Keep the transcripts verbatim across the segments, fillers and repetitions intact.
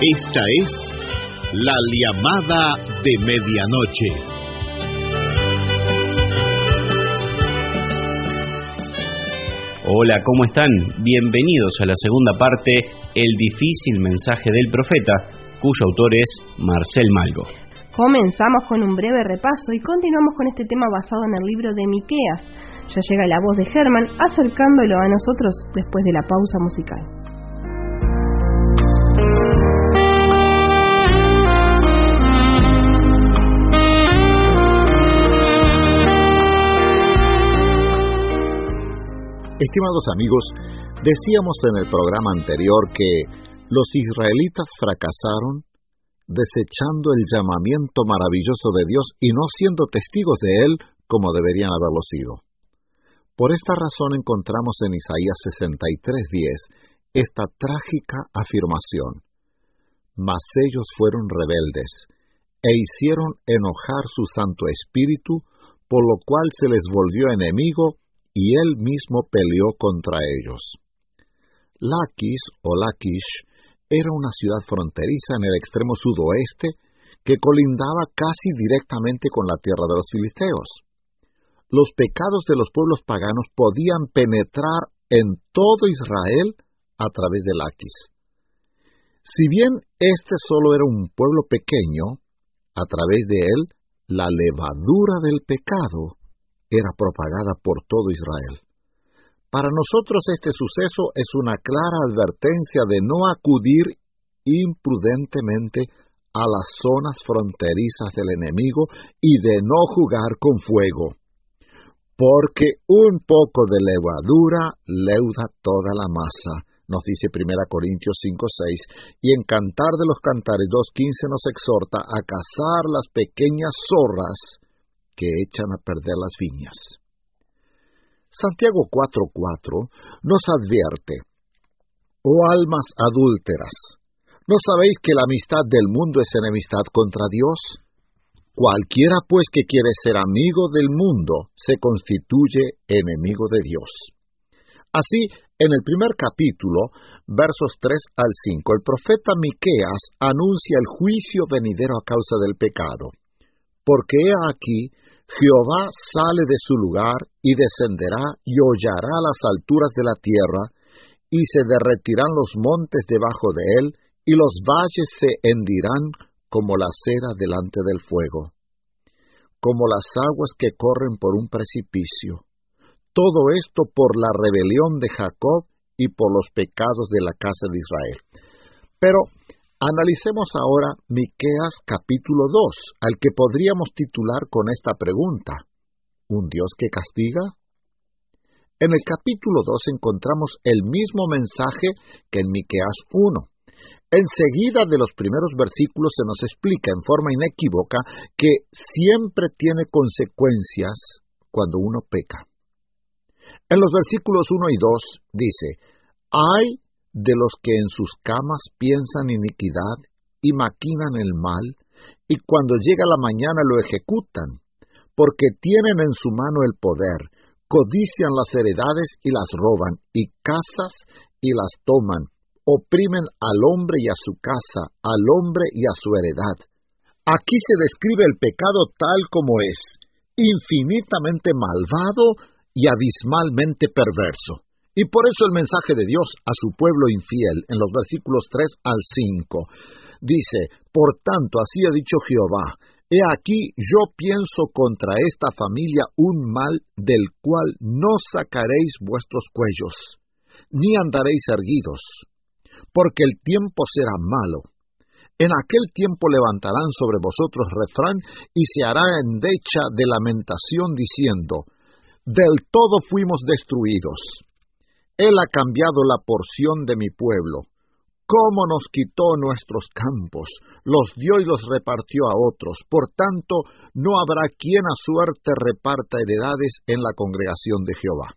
Esta es la llamada de medianoche. Hola, ¿cómo están? Bienvenidos a la segunda parte, El difícil mensaje del profeta, cuyo autor es Marcel Malgo. Comenzamos con un breve repaso y continuamos con este tema basado en el libro de Miqueas. Ya llega la voz de Germán acercándolo a nosotros después de la pausa musical. Estimados amigos, decíamos en el programa anterior que los israelitas fracasaron desechando el llamamiento maravilloso de Dios y no siendo testigos de Él como deberían haberlo sido. Por esta razón encontramos en Isaías sesenta y tres diez esta trágica afirmación: Mas ellos fueron rebeldes e hicieron enojar su Santo Espíritu, por lo cual se les volvió enemigo y él mismo peleó contra ellos. Laquis o Laquish era una ciudad fronteriza en el extremo sudoeste que colindaba casi directamente con la tierra de los filisteos. Los pecados de los pueblos paganos podían penetrar en todo Israel a través de Laquis. Si bien este solo era un pueblo pequeño, a través de él la levadura del pecado era propagada por todo Israel. Para nosotros este suceso es una clara advertencia de no acudir imprudentemente a las zonas fronterizas del enemigo y de no jugar con fuego, porque un poco de levadura leuda toda la masa, nos dice primera Corintios cinco seis, y en Cantar de los Cantares dos quince nos exhorta a cazar las pequeñas zorras que echan a perder las viñas. Santiago cuatro cuatro nos advierte: Oh almas adúlteras, ¿no sabéis que la amistad del mundo es enemistad contra Dios? Cualquiera pues que quiere ser amigo del mundo se constituye enemigo de Dios. Así, en el primer capítulo, versos tres al cinco, el profeta Miqueas anuncia el juicio venidero a causa del pecado. Porque he aquí, Jehová sale de su lugar y descenderá y hollará las alturas de la tierra, y se derretirán los montes debajo de él, y los valles se hendirán como la cera delante del fuego, como las aguas que corren por un precipicio. Todo esto por la rebelión de Jacob y por los pecados de la casa de Israel. Pero analicemos ahora Miqueas capítulo dos, al que podríamos titular con esta pregunta: ¿un Dios que castiga? En el capítulo dos encontramos el mismo mensaje que en Miqueas uno. Enseguida de los primeros versículos se nos explica en forma inequívoca que siempre tiene consecuencias cuando uno peca. En los versículos uno y dos dice: «Ay de los que en sus camas piensan iniquidad y maquinan el mal, y cuando llega la mañana lo ejecutan, porque tienen en su mano el poder, codician las heredades y las roban, y casas y las toman, oprimen al hombre y a su casa, al hombre y a su heredad». Aquí se describe el pecado tal como es, infinitamente malvado y abismalmente perverso. Y por eso el mensaje de Dios a su pueblo infiel, en los versículos tres al cinco, dice: «Por tanto, así ha dicho Jehová, he aquí yo pienso contra esta familia un mal del cual no sacaréis vuestros cuellos, ni andaréis erguidos, porque el tiempo será malo. En aquel tiempo levantarán sobre vosotros refrán, y se hará endecha de lamentación diciendo: del todo fuimos destruidos. Él ha cambiado la porción de mi pueblo. ¿Cómo nos quitó nuestros campos? Los dio y los repartió a otros. Por tanto, no habrá quien a suerte reparta heredades en la congregación de Jehová».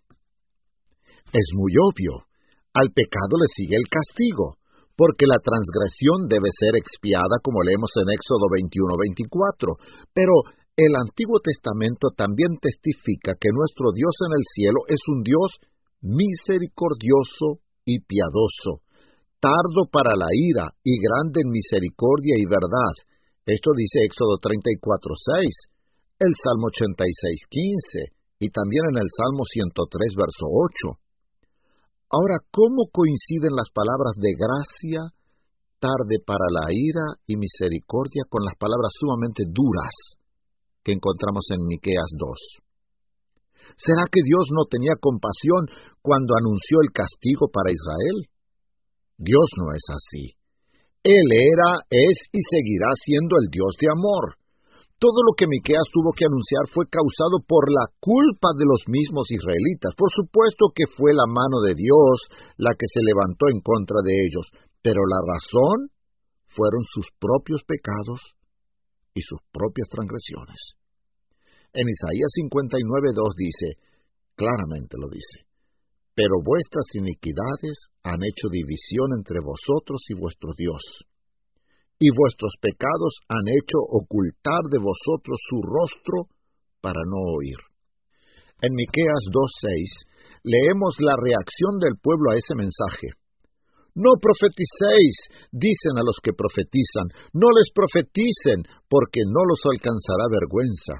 Es muy obvio. Al pecado le sigue el castigo, porque la transgresión debe ser expiada, como leemos en Éxodo veintiuno veinticuatro. Pero el Antiguo Testamento también testifica que nuestro Dios en el cielo es un Dios misericordioso y piadoso, tardo para la ira y grande en misericordia y verdad. Esto dice Éxodo treinta y cuatro, seis, el Salmo ochenta y seis, quince, y también en el Salmo ciento tres, verso ocho. Ahora, ¿cómo coinciden las palabras de gracia, tarde para la ira y misericordia con las palabras sumamente duras que encontramos en Miqueas dos? ¿Será que Dios no tenía compasión cuando anunció el castigo para Israel? Dios no es así. Él era, es y seguirá siendo el Dios de amor. Todo lo que Miqueas tuvo que anunciar fue causado por la culpa de los mismos israelitas. Por supuesto que fue la mano de Dios la que se levantó en contra de ellos, pero la razón fueron sus propios pecados y sus propias transgresiones. En Isaías cincuenta y nueve, dos dice, claramente lo dice, pero vuestras iniquidades han hecho división entre vosotros y vuestro Dios, y vuestros pecados han hecho ocultar de vosotros su rostro para no oír. En Miqueas dos, seis, leemos la reacción del pueblo a ese mensaje. No profeticéis, dicen a los que profetizan, no les profeticen, porque no los alcanzará vergüenza.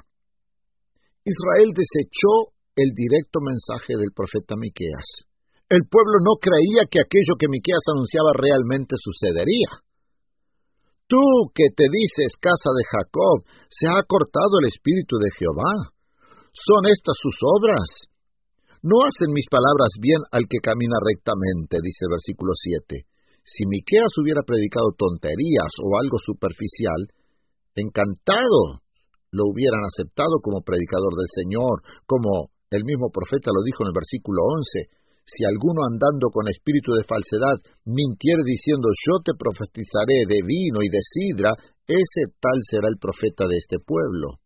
Israel desechó el directo mensaje del profeta Miqueas. El pueblo no creía que aquello que Miqueas anunciaba realmente sucedería. Tú que te dices casa de Jacob, se ha cortado el espíritu de Jehová. ¿Son estas sus obras? No hacen mis palabras bien al que camina rectamente, dice el versículo siete. Si Miqueas hubiera predicado tonterías o algo superficial, encantado lo hubieran aceptado como predicador del Señor, como el mismo profeta lo dijo en el versículo once. Si alguno andando con espíritu de falsedad mintiere diciendo yo te profetizaré de vino y de sidra, ese tal será el profeta de este pueblo.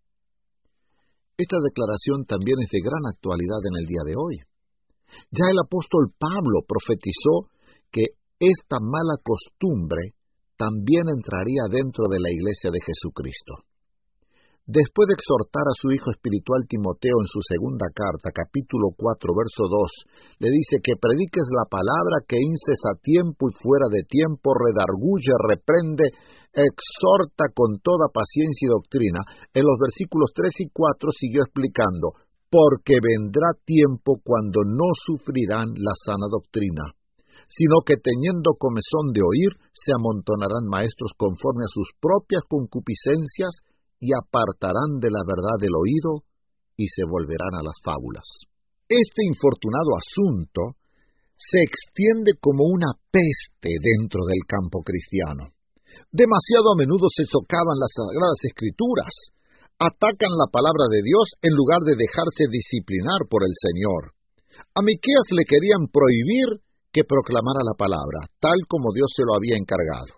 Esta declaración también es de gran actualidad en el día de hoy. Ya el apóstol Pablo profetizó que esta mala costumbre también entraría dentro de la iglesia de Jesucristo. Después de exhortar a su hijo espiritual Timoteo en su segunda carta, capítulo cuatro, verso dos, le dice que prediques la palabra, que inces a tiempo y fuera de tiempo, redarguye, reprende, exhorta con toda paciencia y doctrina. En los versículos tres y cuatro siguió explicando, porque vendrá tiempo cuando no sufrirán la sana doctrina, sino que teniendo comezón de oír, se amontonarán maestros conforme a sus propias concupiscencias, y apartarán de la verdad del oído, y se volverán a las fábulas. Este infortunado asunto se extiende como una peste dentro del campo cristiano. Demasiado a menudo se socavan las Sagradas Escrituras, atacan la palabra de Dios en lugar de dejarse disciplinar por el Señor. A Miqueas le querían prohibir que proclamara la palabra, tal como Dios se lo había encargado.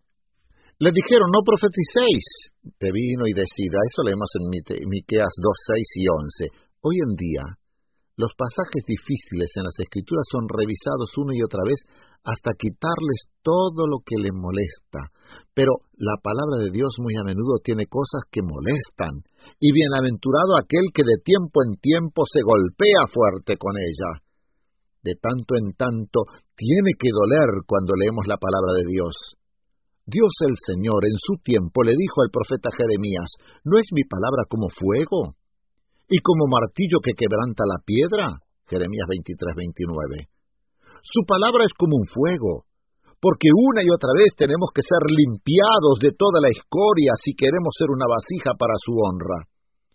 Le dijeron, no profeticéis de vino y de sidra. Eso leemos en Miqueas dos, seis y once. Hoy en día, los pasajes difíciles en las Escrituras son revisados una y otra vez hasta quitarles todo lo que les molesta. Pero la palabra de Dios muy a menudo tiene cosas que molestan. Y bienaventurado aquel que de tiempo en tiempo se golpea fuerte con ella. De tanto en tanto, tiene que doler cuando leemos la palabra de Dios. Dios el Señor en su tiempo le dijo al profeta Jeremías, ¿no es mi palabra como fuego? ¿Y como martillo que quebranta la piedra? Jeremías veintitrés, veintinueve. Su palabra es como un fuego, porque una y otra vez tenemos que ser limpiados de toda la escoria si queremos ser una vasija para su honra.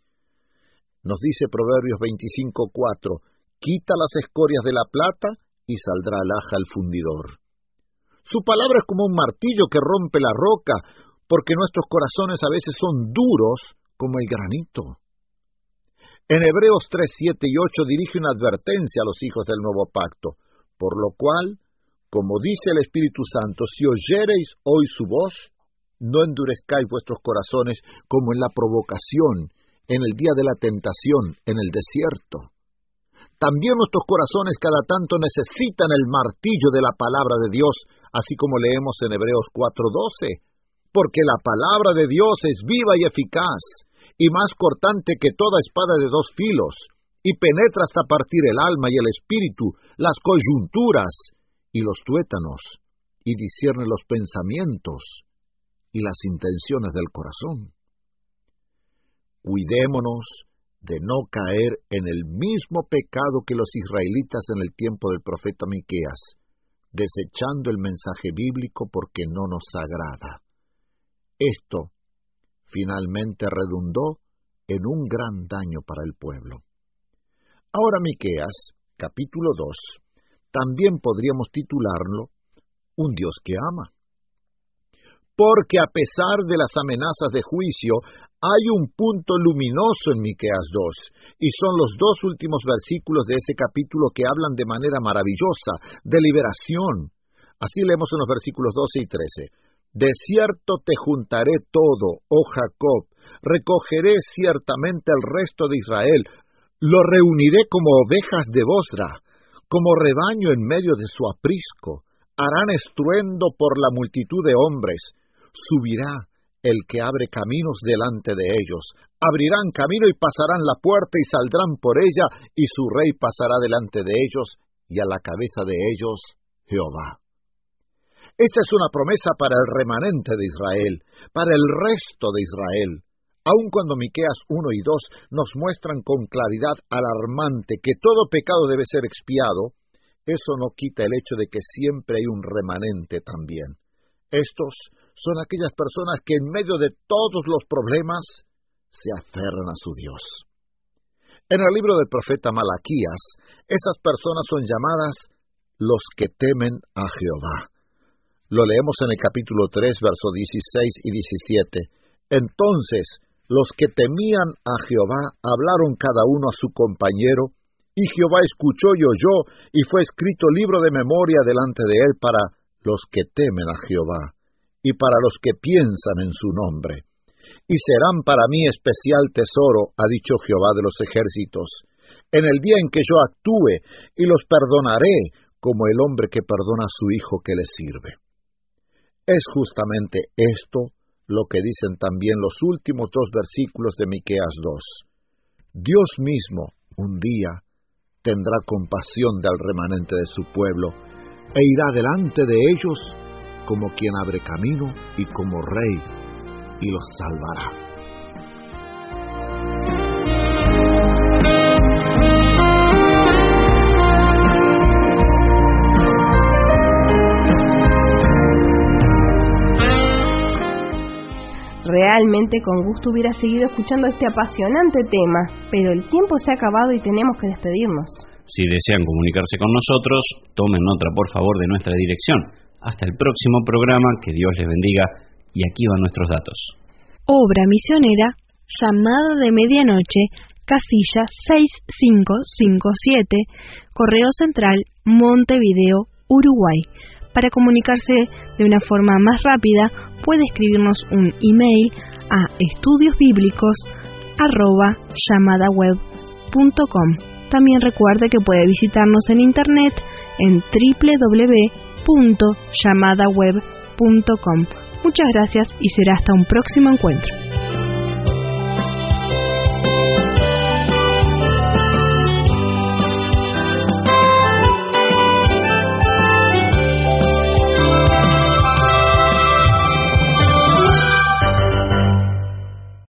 Nos dice Proverbios veinticinco, cuatro, quita las escorias de la plata y saldrá alhaja al fundidor. Su palabra es como un martillo que rompe la roca, porque nuestros corazones a veces son duros como el granito. En Hebreos tres, siete y ocho dirige una advertencia a los hijos del nuevo pacto, por lo cual, como dice el Espíritu Santo, si oyereis hoy su voz, no endurezcáis vuestros corazones como en la provocación, en el día de la tentación, en el desierto. También nuestros corazones cada tanto necesitan el martillo de la palabra de Dios, así como leemos en Hebreos cuatro, doce, porque la palabra de Dios es viva y eficaz, y más cortante que toda espada de dos filos, y penetra hasta partir el alma y el espíritu, las coyunturas y los tuétanos, y discierne los pensamientos y las intenciones del corazón. Cuidémonos de no caer en el mismo pecado que los israelitas en el tiempo del profeta Miqueas, desechando el mensaje bíblico porque no nos agrada. Esto finalmente redundó en un gran daño para el pueblo. Ahora Miqueas, capítulo dos, también podríamos titularlo Un Dios que ama. Porque a pesar de las amenazas de juicio, hay un punto luminoso en Miqueas dos, y son los dos últimos versículos de ese capítulo que hablan de manera maravillosa de liberación. Así leemos en los versículos doce y trece. De cierto te juntaré todo, oh Jacob, recogeré ciertamente el resto de Israel, lo reuniré como ovejas de Bosra, como rebaño en medio de su aprisco, harán estruendo por la multitud de hombres. Subirá el que abre caminos delante de ellos, abrirán camino y pasarán la puerta y saldrán por ella, y su rey pasará delante de ellos, y a la cabeza de ellos Jehová. Esta es una promesa para el remanente de Israel, para el resto de Israel. Aun cuando Miqueas uno y dos nos muestran con claridad alarmante que todo pecado debe ser expiado, eso no quita el hecho de que siempre hay un remanente también. Estos son aquellas personas que en medio de todos los problemas se aferran a su Dios. En el libro del profeta Malaquías, esas personas son llamadas los que temen a Jehová. Lo leemos en el capítulo tres, versos dieciséis y diecisiete. Entonces, los que temían a Jehová hablaron cada uno a su compañero, y Jehová escuchó y oyó, y fue escrito libro de memoria delante de él para los que temen a Jehová, y para los que piensan en su nombre. Y serán para mí especial tesoro, ha dicho Jehová de los ejércitos, en el día en que yo actúe, y los perdonaré, como el hombre que perdona a su hijo que le sirve. Es justamente esto lo que dicen también los últimos dos versículos de Miqueas dos. Dios mismo, un día, tendrá compasión del remanente de su pueblo, e irá delante de ellos como quien abre camino y como rey, y los salvará. Realmente con gusto hubiera seguido escuchando este apasionante tema, pero el tiempo se ha acabado y tenemos que despedirnos. Si desean comunicarse con nosotros, tomen nota por favor de nuestra dirección. Hasta el próximo programa, que Dios les bendiga, y aquí van nuestros datos. Obra misionera, Llamada de Medianoche, casilla seis cinco cinco siete, Correo Central, Montevideo, Uruguay. Para comunicarse de una forma más rápida, puede escribirnos un email a estudiosbiblicos arroba llamadaweb punto com. También recuerde que puede visitarnos en internet en doble u doble u doble u punto llamadaweb punto com. Muchas gracias y será hasta un próximo encuentro.